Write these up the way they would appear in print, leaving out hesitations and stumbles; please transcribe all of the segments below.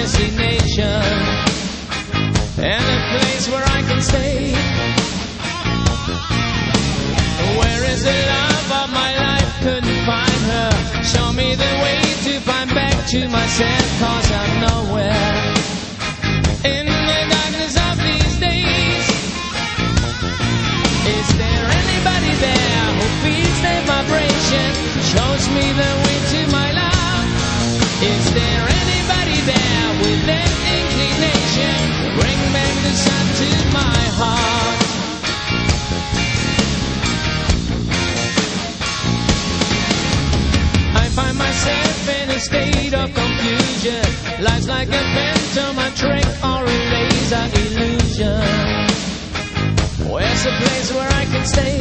destination and a place where I can stay. Where is the love of my life? Couldn't find her. Show me the way to find back to myself, 'cause I'm nowhere in the darkness of these days. Is there anybody there who feels the vibration, shows me the way to my love? Is there anybody there with an inclination, bring back the sun to my heart? I find myself in a state of confusion. Life's like a phantom, a trick or a laser illusion. Where's a place where I can stay?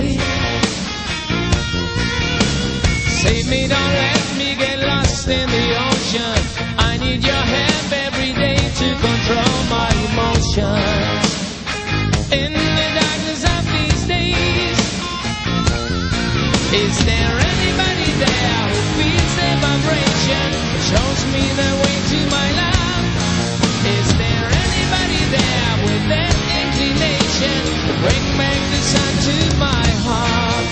Save me, don't let me get lost in the ocean. I need your help every day to control my emotions. In the darkness of these days, is there anybody there who feels the vibration, shows me the way to my love? Is there anybody there with that inclination, bring back the sun to my heart?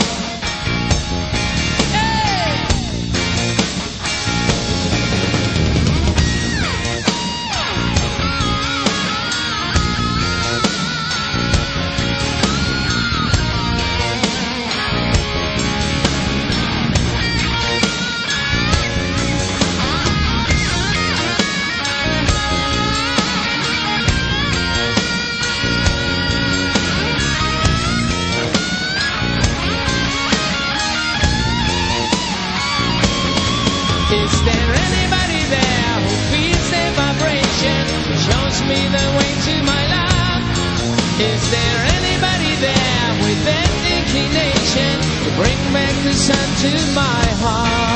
Is there anybody there who feels the vibration, shows me the way to my love? Is there anybody there with that inclination, bring back the sun to my heart?